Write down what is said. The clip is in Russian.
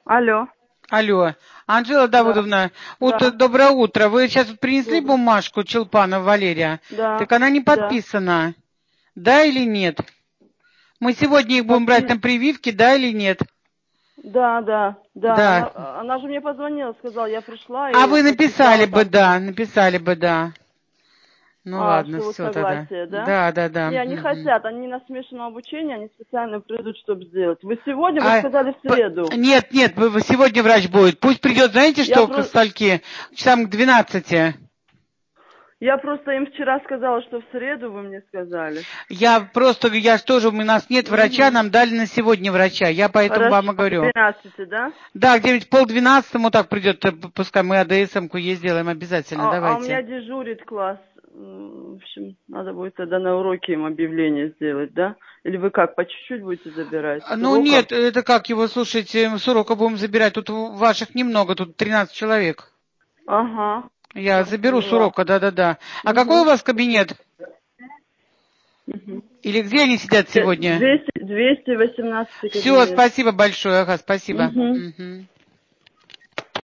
Алло. Алло, Анжела Да. Давыдовна, Да. доброе утро. Вы сейчас принесли Доброе. бумажку Челпанова Валерия? Да. Так она не Да. подписана. Да или нет? Мы сегодня их будем брать на прививки, да или нет? Да, да, да. Да. Она же мне позвонила, сказала, я пришла А и вы написали подписала бы, там. да, написали бы, да. Ну ладно, Что вот все тогда. согласие, да? Да, да, да. Не, они Мгм. хотят, они на смешанном обучении, они специально придут, чтобы сделать. Вы сегодня, вы сказали в среду. Нет, нет, сегодня врач будет. Пусть придет, знаете, Я что к стольке? Часам к 12. Я просто им вчера сказала, что в среду вы мне сказали. Я ж тоже, у нас нет врача, нам дали на сегодня врача. Я поэтому Хорошо, вам и к говорю. 12, да? Да, где-нибудь 11:30 так придет, пускай мы АДСМ-ку ей сделаем обязательно, А у меня давайте. дежурит класс. В общем, надо будет тогда на уроке им объявление сделать, да? Или вы как, по чуть-чуть будете забирать? С Ну уроков? нет, это как его, слушайте, с урока будем забирать, тут ваших немного, тут 13 человек. Ага. Я Все, заберу с поняла. урока, да-да-да. А какой у вас кабинет? Угу. Или где они сидят сегодня? 218 Все, кабинет. спасибо большое, ага, спасибо. Угу. Мгм.